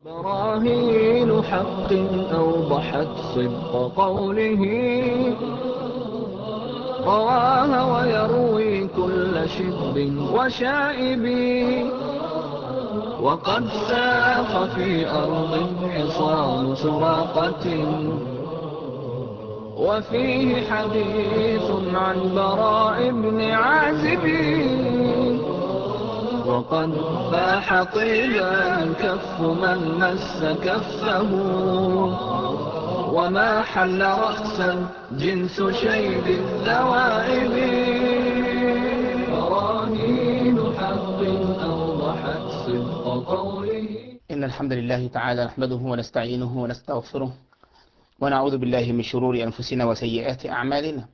براهين حق أوضحت صدق قوله، رواها ويروي كل شب وشائب، وقد ساق في أرض حصان سراقة، وفيه حديث عن براء بن عازب، وقد فاح طيبا كف من مس كفه، وما حل رأسا جنس شيب الذوائب، براهين حق أوضحت صدق قوله. إن الحمد لله تعالى نحمده ونستعينه ونستغفره ونعوذ بالله من شرور أنفسنا وسيئات أعمالنا.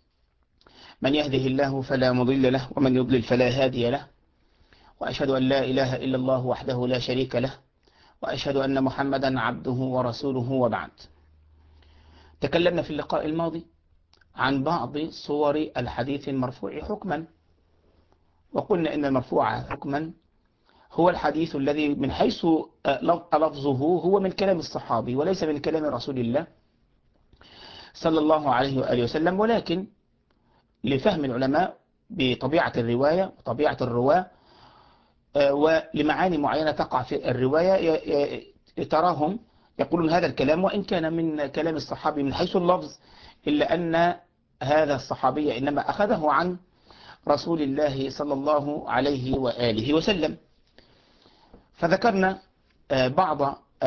من يهده الله فلا مضل له ومن يضلل فلا هادي له، وأشهد أن لا إله إلا الله وحده لا شريك له، وأشهد أن محمدا عبده ورسوله، وبعد. تكلمنا في اللقاء الماضي عن بعض صور الحديث المرفوع حكما، وقلنا إن المرفوع حكما هو الحديث الذي من حيث لفظه هو من كلام الصحابي وليس من كلام رسول الله صلى الله عليه وآله وسلم، ولكن لفهم العلماء بطبيعة الرواية وطبيعة الرواة ولمعاني معينة تقع في الرواية تراهم يقولون هذا الكلام وإن كان من كلام الصحابي من حيث اللفظ، إلا أن هذا الصحابي إنما أخذه عن رسول الله صلى الله عليه وآله وسلم. فذكرنا بعض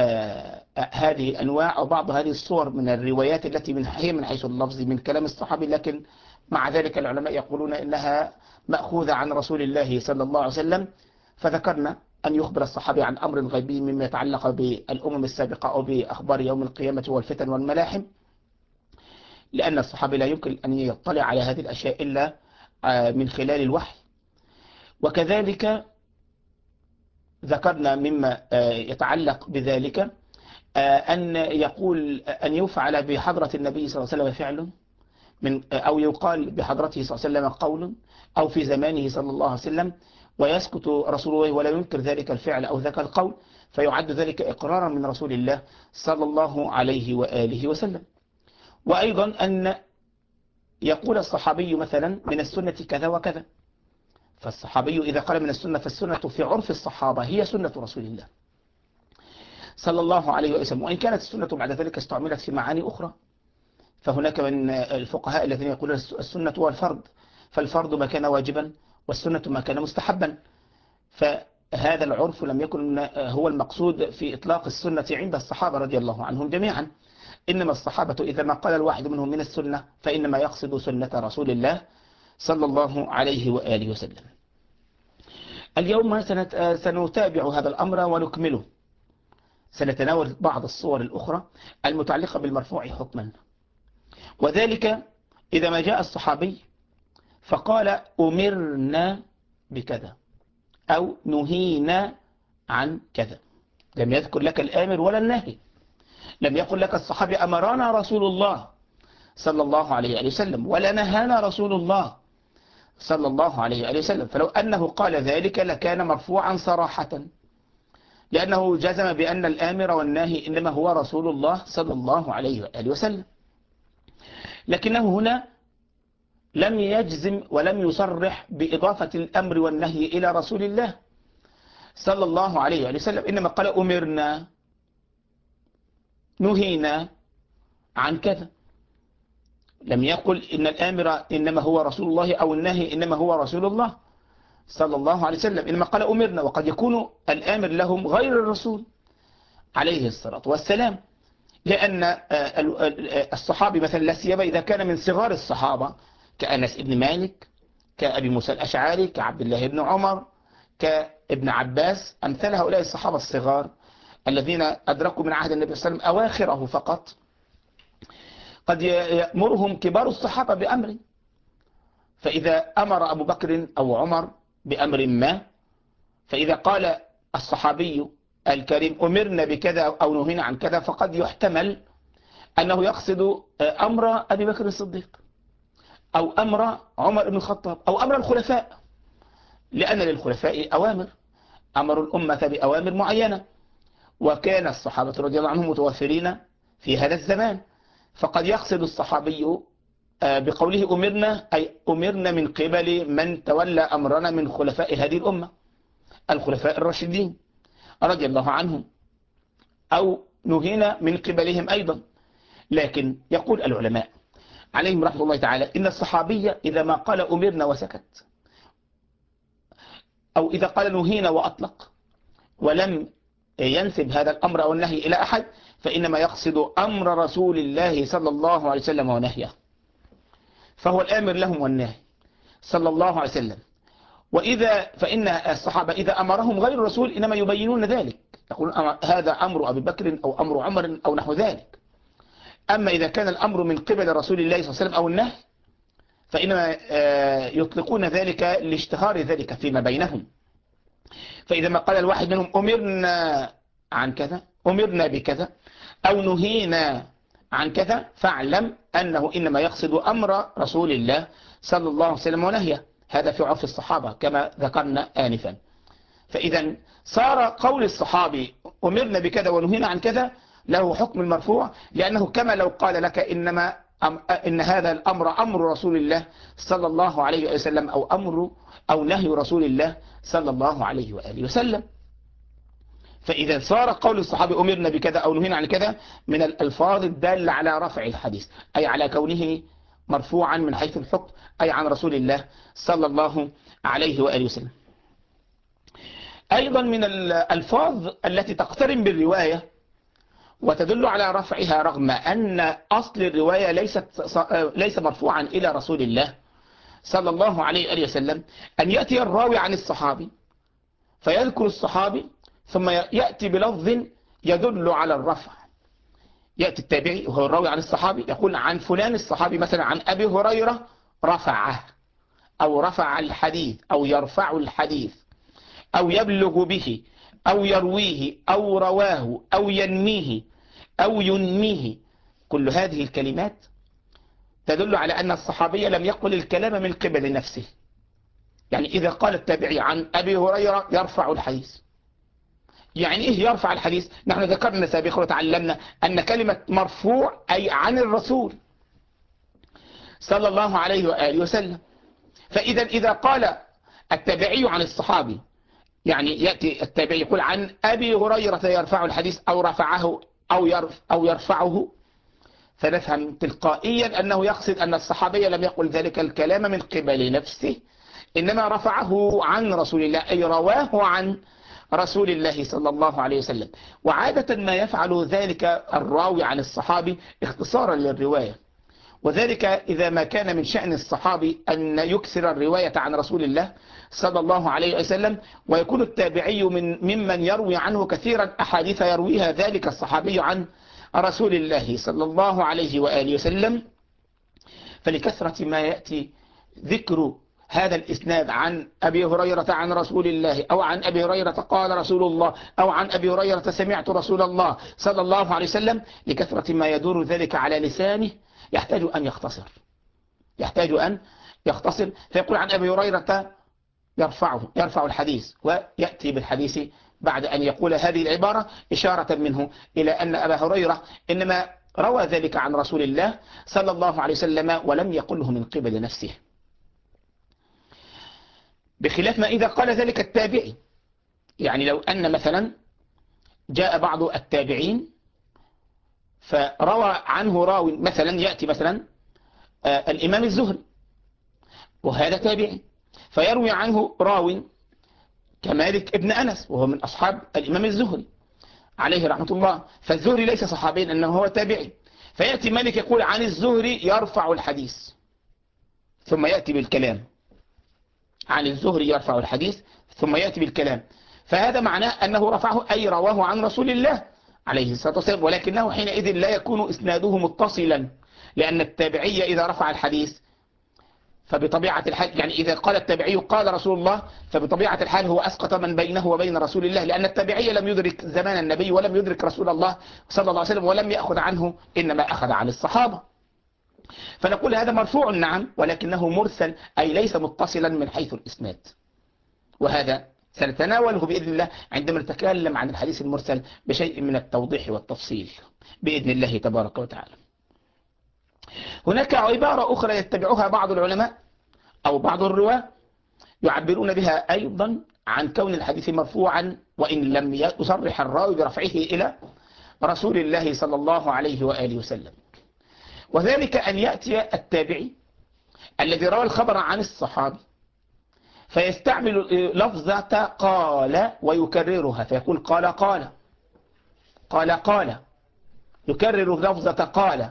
هذه الأنواع أو بعض هذه الصور من الروايات التي هي من حيث اللفظ من كلام الصحابي، لكن مع ذلك العلماء يقولون إنها مأخوذة عن رسول الله صلى الله عليه وسلم. فذكرنا أن يخبر الصحابي عن أمر غيبي مما يتعلق بالأمم السابقة أو بأخبار يوم القيامة والفتن والملاحم، لأن الصحابي لا يمكن أن يطلع على هذه الأشياء إلا من خلال الوحي. وكذلك ذكرنا مما يتعلق بذلك أن يقول أن يفعل بحضرة النبي صلى الله عليه وسلم فعل أو يقال بحضرته صلى الله عليه وسلم قول أو في زمانه صلى الله عليه وسلم، ويسكت رسول الله ولا ينكر ذلك الفعل أو ذاك القول، فيعد ذلك إقرارا من رسول الله صلى الله عليه وآله وسلم. وأيضا أن يقول الصحابي مثلا من السنة كذا وكذا، فالصحابي إذا قال من السنة فالسنة في عرف الصحابة هي سنة رسول الله صلى الله عليه وسلم، وإن كانت السنة بعد ذلك استعملت في معاني أخرى. فهناك من الفقهاء الذين يقولون السنة هو الفرض، فالفرض ما كان واجبا والسنة ما كان مستحبا، فهذا العرف لم يكن هو المقصود في إطلاق السنة عند الصحابة رضي الله عنهم جميعا، إنما الصحابة إذا ما قال الواحد منهم من السنة فإنما يقصد سنة رسول الله صلى الله عليه وآله وسلم. اليوم سنتابع هذا الأمر ونكمله، سنتناول بعض الصور الأخرى المتعلقة بالمرفوع حكما، وذلك إذا ما جاء الصحابي فقال أمرنا بكذا أو نهينا عن كذا، لم يذكر لك الآمر ولا الناهي، لم يقل لك الصحابي أمرنا رسول الله صلى الله عليه وسلم ولا نهانا رسول الله صلى الله عليه وسلم، فلو أنه قال ذلك لكان مرفوعا صراحة، لأنه جزم بأن الآمر والناهي إنما هو رسول الله صلى الله عليه وسلم. لكنه هنا لم يجزم ولم يصرح بإضافة الأمر والنهي إلى رسول الله صلى الله عليه وسلم، إنما قال أمرنا نهينا عن كذا، لم يقل إن الآمر إنما هو رسول الله أو الناهي إنما هو رسول الله صلى الله عليه وسلم، إنما قال أمرنا، وقد يكون الآمر لهم غير الرسول عليه الصلاة والسلام، لأن الصحابي مثلا لا سيما إذا كان من صغار الصحابة كأنس بن مالك، كأبي موسى الأشعري، كعبد الله بن عمر، كابن عباس، أمثال هؤلاء الصحابة الصغار الذين أدركوا من عهد النبي صلى الله عليه وسلم أواخره فقط، قد يأمرهم كبار الصحابة بأمر، فإذا أمر أبو بكر أو عمر بأمر ما، فإذا قال الصحابي الكريم أمرنا بكذا أو نهينا عن كذا، فقد يحتمل أنه يقصد أمر أبي بكر الصديق أو أمر عمر بن الخطاب أو أمر الخلفاء، لأن للخلفاء أوامر، أمروا الأمة بأوامر معينة، وكان الصحابة رضي الله عنهم متوفرين في هذا الزمان. فقد يقصد الصحابي بقوله أمرنا أي أمرنا من قبل من تولى أمرنا من خلفاء هذه الأمة، الخلفاء الراشدين رضي الله عنهم، أو نهينا من قبلهم أيضا. لكن يقول العلماء عليهم رحمة الله تعالى إن الصحابي إذا ما قال أمرنا وسكت، أو إذا قال نهينا وأطلق، ولم ينسب هذا الأمر أو النهي إلى أحد، فإنما يقصد أمر رسول الله صلى الله عليه وسلم ونهيه، فهو الآمر لهم والناهي صلى الله عليه وسلم. فإن الصحابة إذا أمرهم غير الرسول إنما يبينون ذلك، يقولون هذا أمر أبي بكر أو أمر عمر أو نحو ذلك. أما إذا كان الأمر من قبل رسول الله صلى الله عليه وسلم أو النهي فإنما يطلقون ذلك لاشتهار ذلك فيما بينهم. فإذا ما قال الواحد منهم أمرنا عن كذا، أمرنا بكذا، أو نهينا عن كذا، فاعلم أنه إنما يقصد أمر رسول الله صلى الله عليه وسلم ونهيه. هذا في عرف الصحابة كما ذكرنا آنفا. فإذا صار قول الصحابي أمرنا بكذا ونهينا عن كذا له حكم المرفوع، لأنه كما لو قال لك إن هذا الأمر أمر رسول الله صلى الله عليه وسلم أو نهي رسول الله صلى الله عليه وآله وسلم. فإذا صار قول الصحابي أمرنا بكذا أو نهينا عن كذا من الألفاظ الدالة على رفع الحديث، أي على كونه مرفوعا من حيث الحكم، أي عن رسول الله صلى الله عليه وآله وسلم. أيضا من الألفاظ التي تقترن بالرواية وتدل على رفعها رغم أن أصل الرواية ليس مرفوعا إلى رسول الله صلى الله عليه وآله وسلم، أن يأتي الراوي عن الصحابي فيذكر الصحابي ثم يأتي بلفظ يدل على الرفع. يأتي التابعي وهو الراوي عن الصحابي يقول عن فلان الصحابي مثلا عن أبي هريرة رفعه، أو رفع الحديث، أو يرفع الحديث، أو يبلغ به، أو يرويه، أو رواه، أو ينميه، أو ينميه. كل هذه الكلمات تدل على أن الصحابي لم يقل الكلام من قبل نفسه. يعني إذا قال التابعي عن أبي هريرة يرفع الحديث، يعني إيه يرفع الحديث؟ نحن ذكرنا سابقا وتعلمنا أن كلمة مرفوع أي عن الرسول صلى الله عليه وآله وسلم. فإذا قال التابعي عن الصحابي، يعني يأتي التابعي يقول عن أبي هريرة يرفع الحديث أو رفعه أو يرفعه، فنفهم تلقائيا أنه يقصد أن الصحابي لم يقل ذلك الكلام من قبل نفسه، إنما رفعه عن رسول الله، أي رواه عن رسول الله صلى الله عليه وسلم. وعادة ما يفعل ذلك الراوي عن الصحابي اختصارا للرواية، وذلك إذا ما كان من شأن الصحابي أن يكثر الرواية عن رسول الله صلى الله عليه وسلم، ويكون التابعي ممن يروي عنه كثيرا أحاديث يرويها ذلك الصحابي عن رسول الله صلى الله عليه وآله وسلم. فلكثرة ما يأتي ذكر هذا الإسناد عن أبي هريرة عن رسول الله، أو عن أبي هريرة قال رسول الله، أو عن أبي هريرة سمعت رسول الله صلى الله عليه وسلم، لكثرة ما يدور ذلك على لسانه يحتاج أن يختصر، فيقول عن أبي هريرة يرفع الحديث، ويأتي بالحديث بعد أن يقول هذه العبارة إشارة منه إلى أن أبا هريرة إنما روى ذلك عن رسول الله صلى الله عليه وسلم ولم يقله من قبل نفسه، بخلاف ما إذا قال ذلك التابعي. يعني لو أن مثلا جاء بعض التابعين فروى عنه راوي، مثلا يأتي مثلا الإمام الزهري وهذا تابعي، فيروي عنه راوي كمالك ابن أنس وهو من أصحاب الإمام الزهري عليه رحمة الله، فالزهري ليس صحابيا أنه هو تابعي، فيأتي مالك يقول عن الزهري يرفع الحديث، ثم يأتي بالكلام عن الزهري يرفع الحديث ثم يأتي بالكلام، فهذا معناه أنه رفعه أي رواه عن رسول الله عليه الصلاة والسلام، ولكنه حينئذ لا يكون إسناده متصلا، لأن التابعي إذا رفع الحديث فبطبيعة الحال، يعني إذا قال التابعي قال رسول الله، فبطبيعة الحال هو أسقط من بينه وبين رسول الله، لأن التابعي لم يدرك زمان النبي ولم يدرك رسول الله صلى الله عليه وسلم ولم يأخذ عنه، إنما أخذ عن الصحابة. فنقول هذا مرفوع نعم، ولكنه مرسل أي ليس متصلا من حيث الإسناد، وهذا سنتناوله بإذن الله عندما نتكلم عن الحديث المرسل بشيء من التوضيح والتفصيل بإذن الله تبارك وتعالى. هناك عبارة أخرى يتبعها بعض العلماء أو بعض الرواة يعبرون بها أيضا عن كون الحديث مرفوعا وإن لم يصرح الراوي برفعه إلى رسول الله صلى الله عليه وآله وسلم، وذلك أن يأتي التابعي الذي روى الخبر عن الصحابي فيستعمل لفظة قال ويكررها، فيقول قال قال قال قال، يكرر لفظة قال.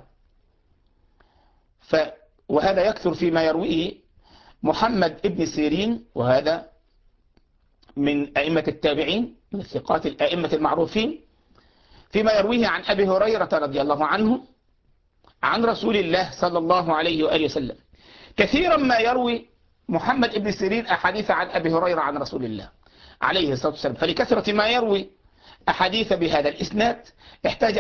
وهذا يكثر فيما يرويه محمد ابن سيرين، وهذا من أئمة التابعين من الثقات الأئمة المعروفين، فيما يرويه عن أبي هريرة رضي الله عنه عن رسول الله صلى الله عليه وآله وسلم. كثيرا ما يروي محمد ابن سيرين أحاديث عن أبي هريرة عن رسول الله عليه الصلاة والسلام، فلكثرة ما يروي أحاديث بهذا الإسناد احتاج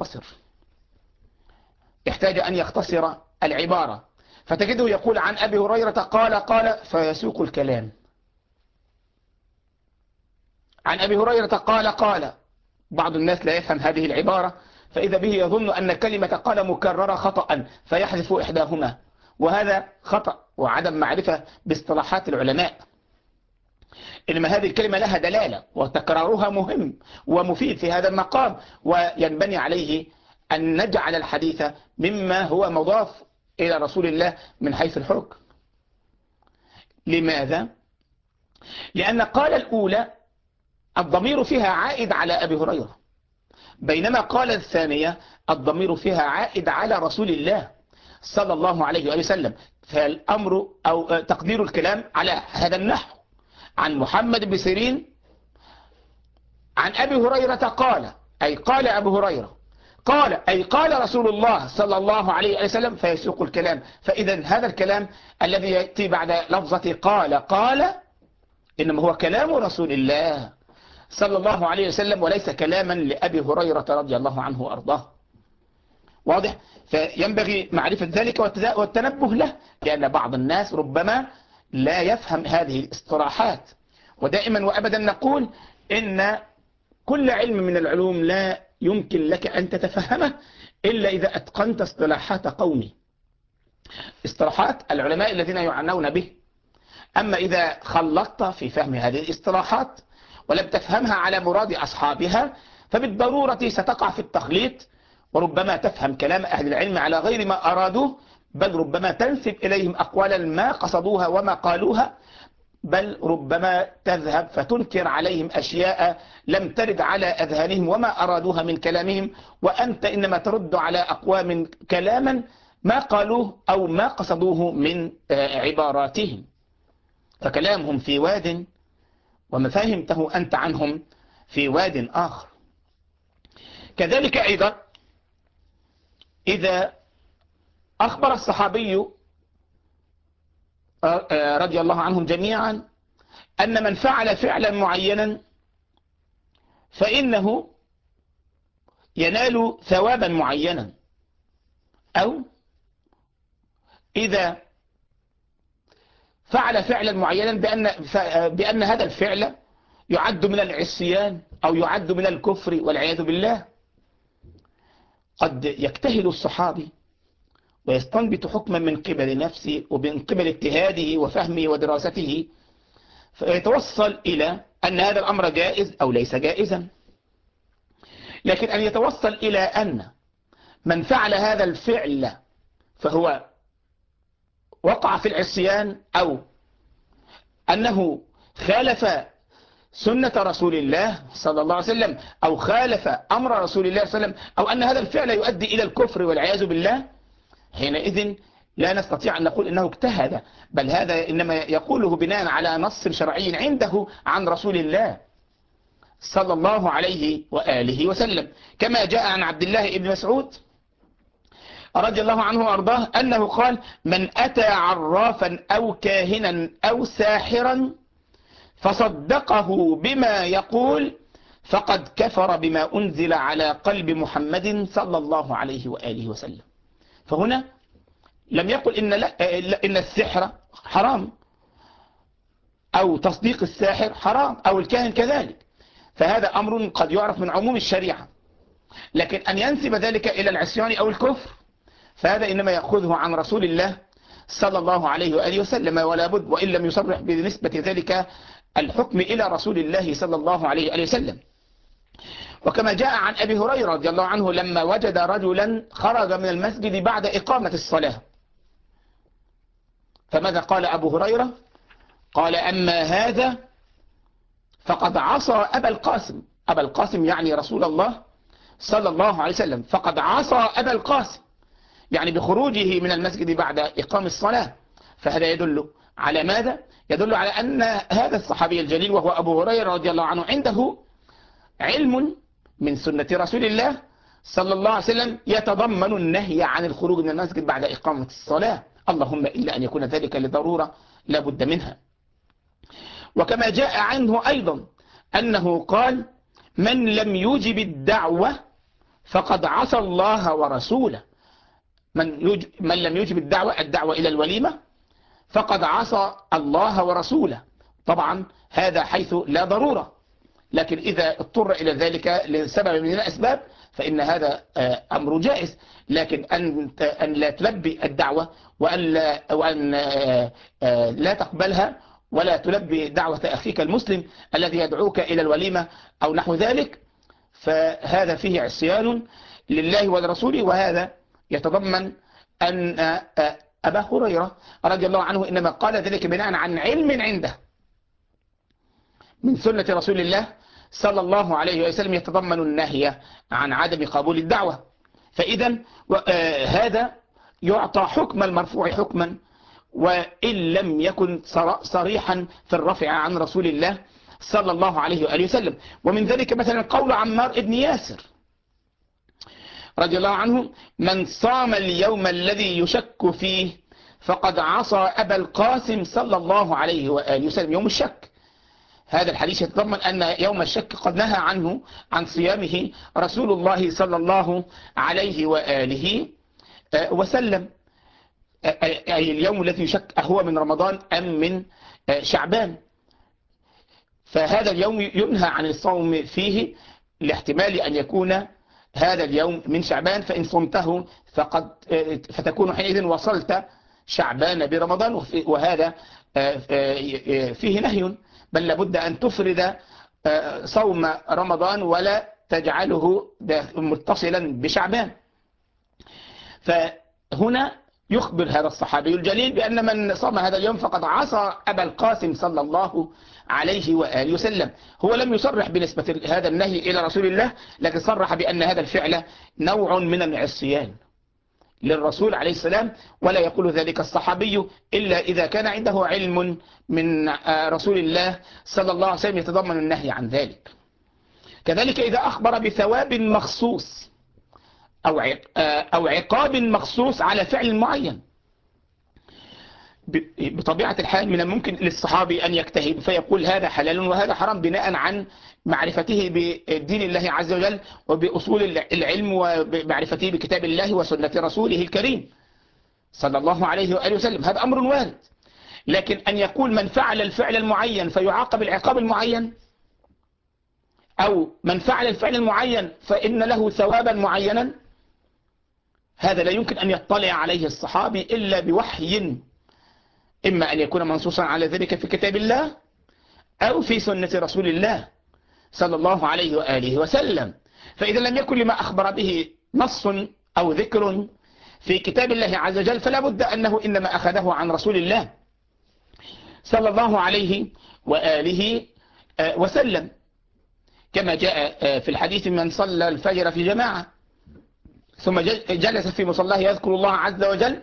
أن يختصر العبارة، فتجده يقول عن أبي هريرة قال فيسوق الكلام، عن أبي هريرة قال. بعض الناس لا يفهم هذه العبارة فإذا به يظن أن كلمة قال مكررة خطأ فيحذف إحداهما، وهذا خطأ وعدم معرفة باصطلاحات العلماء. إنما هذه الكلمة لها دلالة وتكرارها مهم ومفيد في هذا المقام، وينبني عليه أن نجعل الحديث مما هو مضاف إلى رسول الله من حيث الحكم. لماذا؟ لأن قال الأولى الضمير فيها عائد على أبي هريرة، بينما قال الثانية الضمير فيها عائد على رسول الله صلى الله عليه وآله وسلم. فالأمر أو تقدير الكلام على هذا النحو: عن محمد بن سيرين عن أبي هريرة قال، أي قال أبو هريرة، قال أي قال رسول الله صلى الله عليه وسلم، فيسوق الكلام. فإذا هذا الكلام الذي يأتي بعد لفظة قال إنما هو كلام رسول الله صلى الله عليه وسلم وليس كلاما لأبي هريرة رضي الله عنه وأرضاه. واضح؟ فينبغي معرفة ذلك والتنبه له، لأن بعض الناس ربما لا يفهم هذه الاصطلاحات. ودائما وأبدا نقول إن كل علم من العلوم لا يمكن لك أن تتفهمه إلا إذا أتقنت اصطلاحات قومي، اصطلاحات العلماء الذين يعنون به. أما إذا خلطت في فهم هذه الاصطلاحات ولم تفهمها على مراد أصحابها فبالضرورة ستقع في التخليط، وربما تفهم كلام أهل العلم على غير ما أرادوه، بل ربما تنسب إليهم أقوالا ما قصدوها وما قالوها، بل ربما تذهب فتنكر عليهم أشياء لم ترد على أذهانهم وما أرادوها من كلامهم، وأنت إنما ترد على أقوام كلاما ما قالوه أو ما قصدوه من عباراتهم، فكلامهم في واد وما فهمته أنت عنهم في واد آخر. كذلك أيضا إذا أخبر الصحابي رضي الله عنهم جميعا أن من فعل فعلا معينا فإنه ينال ثوابا معينا، أو إذا فعل فعلا معينا بأن هذا الفعل يعد من العصيان أو يعد من الكفر والعياذ بالله، قد يجتهد الصحابي ويستنبط حكما من قبل نفسه ومن قبل اجتهاده وفهمه ودراسته، فيتوصل إلى أن هذا الأمر جائز أو ليس جائزا. لكن أن يتوصل إلى أن من فعل هذا الفعل فهو وقع في العصيان، أو أنه خالف سنة رسول الله صلى الله عليه وسلم، أو خالف أمر رسول الله صلى الله عليه وسلم، أو أن هذا الفعل يؤدي إلى الكفر والعياذ بالله، حينئذ لا نستطيع أن نقول إنه اجتهد، بل هذا إنما يقوله بناء على نص شرعي عنده عن رسول الله صلى الله عليه وآله وسلم، كما جاء عن عبد الله بن مسعود رضي الله عنه وأرضاه أنه قال: من أتى عرافا أو كاهنا أو ساحرا فصدقه بما يقول فقد كفر بما أنزل على قلب محمد صلى الله عليه وآله وسلم. فهنا لم يقل إن السحر حرام أو تصديق الساحر حرام، أو الكاهن كذلك، فهذا أمر قد يعرف من عموم الشريعة. لكن أن ينسب ذلك إلى العصيان أو الكفر فهذا إنما يأخذه عن رسول الله صلى الله عليه وآله وسلم، ولا بد وإن لم يصرح بنسبة ذلك الحكم إلى رسول الله صلى الله عليه وآله وسلم. وكما جاء عن أبي هريرة رضي الله عنه لما وجد رجلا خرج من المسجد بعد إقامة الصلاة، فماذا قال أبو هريرة؟ قال: أما هذا فقد عصى أبا القاسم. أبا القاسم يعني رسول الله صلى الله عليه وسلم، فقد عصى أبا القاسم، يعني بخروجه من المسجد بعد إقام الصلاة. فهذا يدل على ماذا؟ يدل على أن هذا الصحابي الجليل وهو أبو هريرة رضي الله عنه عنده علم من سنة رسول الله صلى الله عليه وسلم يتضمن النهي عن الخروج من المسجد بعد إقامة الصلاة، اللهم إلا أن يكون ذلك لضرورة لا بد منها. وكما جاء عنه أيضا أنه قال: من لم يجب الدعوة فقد عصى الله ورسوله. من لم يجب الدعوة إلى الوليمة فقد عصى الله ورسوله. طبعا هذا حيث لا ضرورة، لكن إذا اضطر إلى ذلك لسبب من الأسباب فإن هذا أمر جائز. لكن أن لا تلبي الدعوة وأن لا تقبلها ولا تلبي دعوة أخيك المسلم الذي يدعوك إلى الوليمة أو نحو ذلك، فهذا فيه عصيان لله ولرسوله. وهذا يتضمن أن أبا هريرة رضي الله عنه إنما قال ذلك بناء عن علم عنده من سنة رسول الله صلى الله عليه وسلم يتضمن النهي عن عدم قبول الدعوة. فإذا هذا يعطى حكم المرفوع حكما وإن لم يكن صريحا في الرفع عن رسول الله صلى الله عليه وآله وسلم. ومن ذلك مثلا قول عمار بن ياسر رضي الله عنه: من صام اليوم الذي يشك فيه فقد عصى أبا القاسم صلى الله عليه وآله وسلم. يوم الشك، هذا الحديث يتضمن أن يوم الشك قد نهى عنه عن صيامه رسول الله صلى الله عليه وآله وسلم. أي اليوم الذي يشك هو من رمضان أم من شعبان، فهذا اليوم ينهى عن الصوم فيه لاحتمال أن يكون هذا اليوم من شعبان، فإن صمته فتكون حينئذ وصلت شعبان برمضان، وهذا فيه نهي، بل لابد أن تفرد صوم رمضان ولا تجعله متصلا بشعبان. فهنا يخبر هذا الصحابي الجليل بأن من صام هذا اليوم فقد عصى أبا القاسم صلى الله عليه وآله وسلم. هو لم يصرح بنسبة هذا النهي إلى رسول الله، لكن صرح بأن هذا الفعل نوع من العصيان للرسول عليه السلام، ولا يقول ذلك الصحابي إلا إذا كان عنده علم من رسول الله صلى الله عليه وسلم يتضمن النهي عن ذلك. كذلك إذا أخبر بثواب مخصوص أو عقاب مخصوص على فعل معين، بطبيعة الحال من الممكن للصحابي أن يجتهد فيقول هذا حلال وهذا حرام بناء عن معرفته بدين الله عز وجل وبأصول العلم ومعرفته بكتاب الله وسنة رسوله الكريم صلى الله عليه وآله وسلم، هذا أمر وارد. لكن أن يقول من فعل الفعل المعين فيعاقب العقاب المعين، أو من فعل الفعل المعين فإن له ثوابا معينا، هذا لا يمكن أن يطلع عليه الصحابي إلا بوحي، إما أن يكون منصوصا على ذلك في كتاب الله أو في سنة رسول الله صلى الله عليه وآله وسلم. فإذا لم يكن لما أخبر به نص أو ذكر في كتاب الله عز وجل فلا بد أنه إنما أخذه عن رسول الله صلى الله عليه وآله وسلم، كما جاء في الحديث: من صلى الفجر في جماعة ثم جلس في مصلاه يذكر الله عز وجل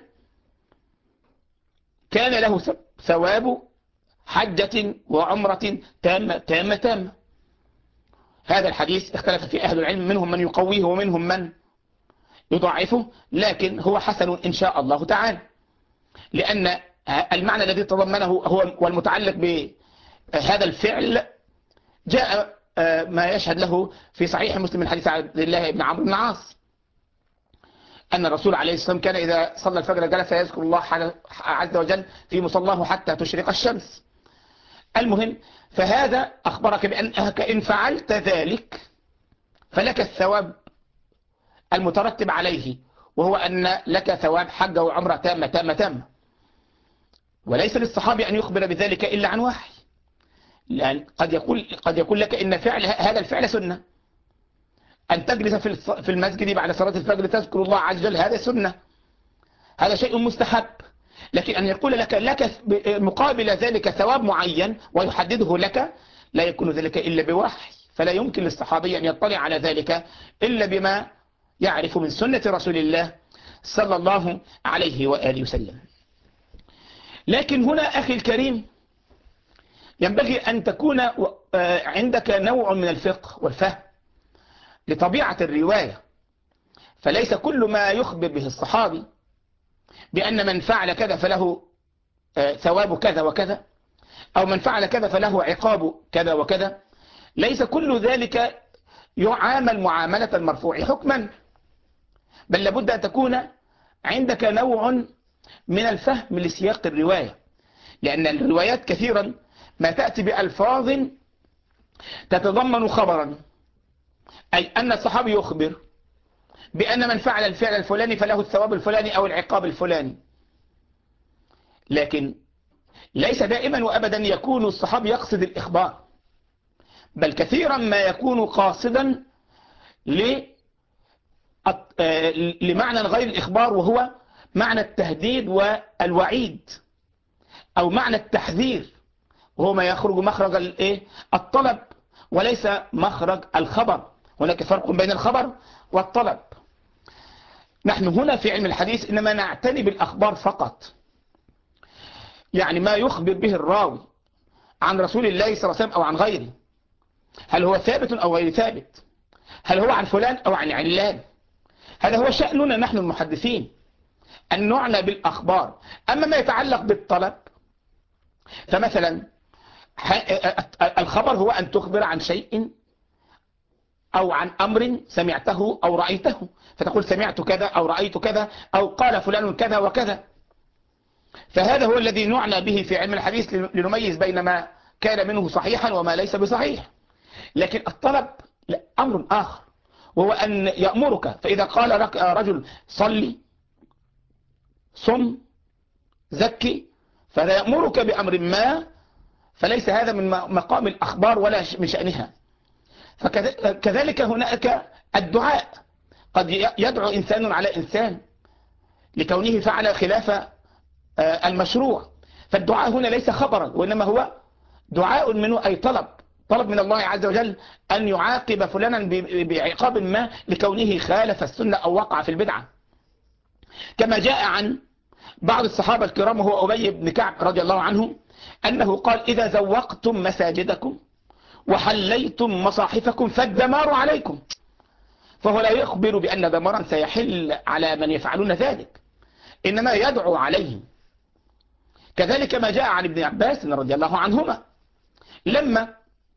كان له ثواب حجة وعمرة تامة. هذا الحديث اختلف في أهل العلم، منهم من يقويه ومنهم من يضعفه، لكن هو حسن إن شاء الله تعالى، لأن المعنى الذي تضمنه هو والمتعلق بهذا الفعل جاء ما يشهد له في صحيح مسلم من حديث عبد الله بن عمرو بن العاص أن الرسول عليه الصلاة والسلام كان إذا صلى الفجر جلس يذكر الله عز وجل في مصلاه حتى تشرق الشمس. المهم، فهذا أخبرك بأنك إن فعلت ذلك فلك الثواب المترتب عليه، وهو أن لك ثواب حج وعمرة تامة تامة تامة. وليس للصحابي أن يخبر بذلك إلا عن وحي، لأن قد يقول لك إن فعل هذا الفعل سنة، أن تجلس في المسجد بعد صلاة الفجر تذكر الله عز وجل، هذا سنة، هذا شيء مستحب. لكن أن يقول لك مقابل ذلك ثواب معين ويحدده لك، لا يكون ذلك إلا بوحي، فلا يمكن للصحابي أن يطلع على ذلك إلا بما يعرف من سنة رسول الله صلى الله عليه وآله وسلم. لكن هنا أخي الكريم، ينبغي أن تكون عندك نوع من الفقه والفهم لطبيعة الرواية، فليس كل ما يخبر به الصحابي بأن من فعل كذا فله ثواب كذا وكذا، أو من فعل كذا فله عقاب كذا وكذا، ليس كل ذلك يعامل معاملة المرفوع حكما، بل لابد أن تكون عندك نوع من الفهم لسياق الرواية، لأن الروايات كثيرا ما تأتي بألفاظ تتضمن خبرا، أي أن الصحابي يخبر بأن من فعل الفعل الفلاني فله الثواب الفلاني أو العقاب الفلاني، لكن ليس دائما وأبدا يكون الصحابي يقصد الإخبار، بل كثيرا ما يكون قاصدا لمعنى غير الإخبار، وهو معنى التهديد والوعيد، أو معنى التحذير، وهو ما يخرج مخرج الطلب وليس مخرج الخبر. هناك فرق بين الخبر والطلب. نحن هنا في علم الحديث إنما نعتني بالأخبار فقط، يعني ما يخبر به الراوي عن رسول الله صلى الله عليه وسلم أو عن غيره، هل هو ثابت أو غير ثابت، هل هو عن فلان أو عن علان، هذا هو شأننا نحن المحدثين، أن نعنى بالأخبار. أما ما يتعلق بالطلب، فمثلا الخبر هو أن تخبر عن شيء أو عن أمر سمعته أو رأيته، فتقول سمعت كذا أو رأيت كذا أو قال فلان كذا وكذا، فهذا هو الذي نعنى به في علم الحديث لنميز بين ما كان منه صحيحا وما ليس بصحيح. لكن الطلب أمر آخر، وهو أن يأمرك، فإذا قال لك رجل صلي صم زكي، فلا يأمرك بأمر ما، فليس هذا من مقام الأخبار ولا من شأنها. فكذلك هناك الدعاء، قد يدعو إنسان على إنسان لكونه فعل خلاف المشروع، فالدعاء هنا ليس خبرا، وإنما هو دعاء منه، أي طلب من الله عز وجل أن يعاقب فلانا بعقاب ما لكونه خالف السنة أو وقع في البدعة، كما جاء عن بعض الصحابة الكرام وهو أبي بن كعب رضي الله عنه أنه قال: إذا زوقتم مساجدكم وحليتم مصاحفكم فالدمار عليكم. فهو لا يخبر بأن دمارا سيحل على من يفعلون ذلك، إنما يدعو عليهم. كذلك ما جاء عن ابن عباس رضي الله عنهما لما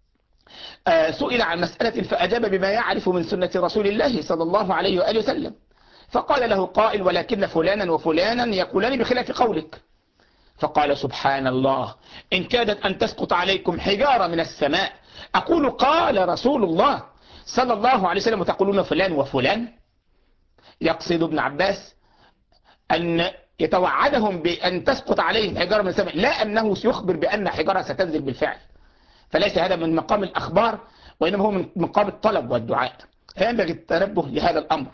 سئل عن مسألة فأجاب بما يعرف من سنة رسول الله صلى الله عليه وآله وسلم، فقال له قائل: ولكن فلانا وفلانا يقولان بخلاف قولك. فقال: سبحان الله، إن كادت أن تسقط عليكم حجارة من السماء أقول قال رسول الله صلى الله عليه وسلم وتقولون فلان وفلان. يقصد ابن عباس أن يتوعدهم بأن تسقط عليهم حجارة من السماء، لا أنه يخبر بأن حجارة ستنزل بالفعل، فليس هذا من مقام الأخبار، وإنما هو من مقام الطلب والدعاء، فينبغي التنبه لهذا الأمر.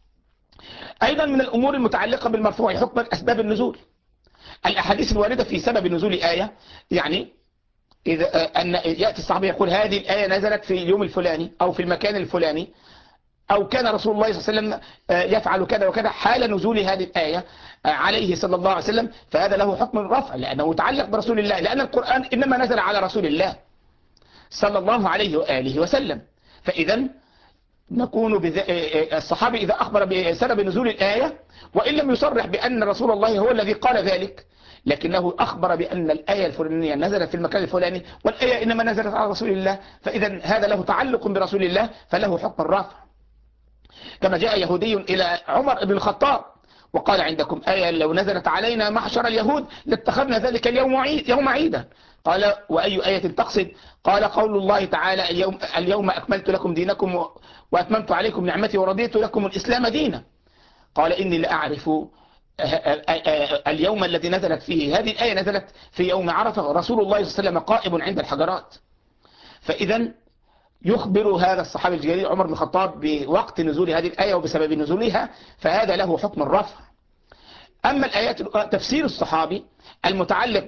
أيضا من الأمور المتعلقة بالمرفوع حكما أسباب النزول، الأحاديث الواردة في سبب نزول آية، يعني إذا أن يأتي الصحابي يقول هذه الآية نزلت في اليوم الفلاني أو في المكان الفلاني، أو كان رسول الله صلى الله عليه وسلم يفعل كذا وكذا حال نزول هذه الآية عليه صلى الله عليه وسلم، فهذا له حكم الرفع لأنه متعلق برسول الله، لأن القرآن إنما نزل على رسول الله صلى الله عليه وآله وسلم. فإذا نكون الصحابي إذا أخبر بسبب نزول الآية وإن لم يصرح بأن رسول الله هو الذي قال ذلك، لكنه أخبر بأن الآية الفلانية نزلت في المكان الفلاني والآية إنما نزلت على رسول الله، فإذا هذا له تعلق برسول الله فله حكم الرفع. كما جاء يهودي إلى عمر بن الخطاب وقال عندكم آية لو نزلت علينا معشر اليهود لاتخذنا ذلك يوم عيدا. قال وأي آية تقصد؟ قال قول الله تعالى اليوم أكملت لكم دينكم وأتممت عليكم نعمتي ورضيت لكم الإسلام دينا. قال إني لأعرف اليوم الذي نزلت فيه هذه الآية نزلت في يوم عرفة، رسول الله صلى الله عليه وسلم قائم عند الحجرات. فإذا يخبر هذا الصحابي الجليل عمر بن الخطاب بوقت نزول هذه الآية وبسبب نزولها، فهذا له حكم الرفع. أما الآيات تفسير الصحابي المتعلق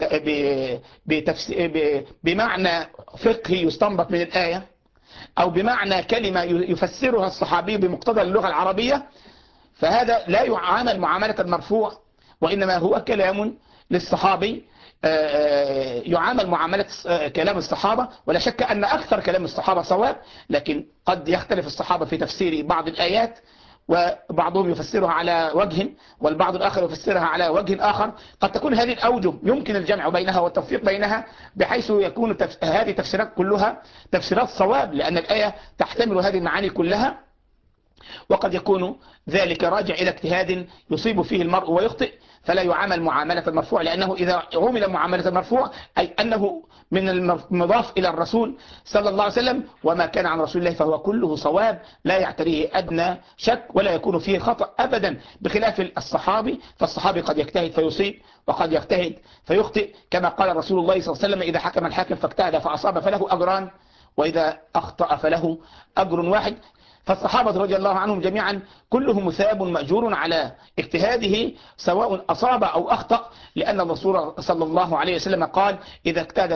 بمعنى فقهي يستنبط من الآية، أو بمعنى كلمة يفسرها الصحابي بمقتضى اللغة العربية، فهذا لا يعامل معاملة المرفوع، وإنما هو كلام للصحابي يعامل معاملة كلام الصحابة. ولا شك أن أكثر كلام الصحابة صواب، لكن قد يختلف الصحابة في تفسير بعض الآيات، وبعضهم يفسرها على وجه والبعض الآخر يفسرها على وجه آخر. قد تكون هذه الأوجه يمكن الجمع بينها والتوفيق بينها، بحيث يكون هذه التفسيرات كلها تفسيرات صواب، لأن الآية تحتمل هذه المعاني كلها. وقد يكون ذلك راجع إلى اجتهاد يصيب فيه المرء ويخطئ، فلا يعامل معاملة المرفوع، لأنه إذا عمل معاملة المرفوع أي أنه من المضاف إلى الرسول صلى الله عليه وسلم، وما كان عن رسول الله فهو كله صواب لا يعتريه أدنى شك ولا يكون فيه خطأ أبدا، بخلاف الصحابي. فالصحابي قد يجتهد فيصيب وقد يجتهد فيخطئ، كما قال رسول الله صلى الله عليه وسلم إذا حكم الحاكم فاجتهد فأصاب فله أجران، وإذا أخطأ فله أجر واحد. فالصحابة رضي الله عنهم جميعا كلهم مثاب مأجور على اجتهاده سواء أصاب أو أخطأ، لأن الرسول صلى الله عليه وسلم قال إذا اجتهد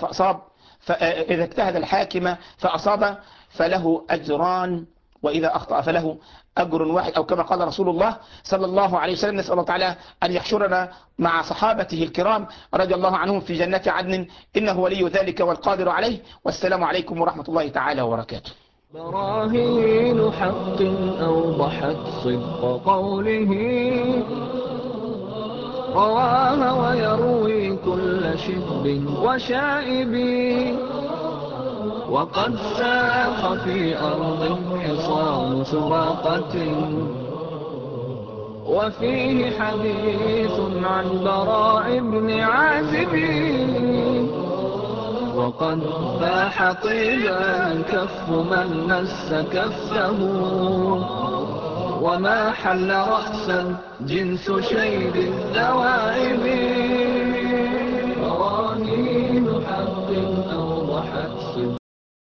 الحاكم فأصاب فله أجران، وإذا أخطأ فله أجر واحد، أو كما قال رسول الله صلى الله عليه وسلم. نسأل الله تعالى أن يحشرنا مع صحابته الكرام رضي الله عنهم في جنات عدن، إنه ولي ذلك والقادر عليه. والسلام عليكم ورحمة الله تعالى وبركاته. براهين حق أوضحت صدق قوله، رواها ويروي كل شب وشائب، وقد ساق في أرض حصان سراقة، وفيه حديث عن براء بن عازب، وقد فاح طيبا كف من مس كفه، وما حل رأسا جنس شيب الذوائب.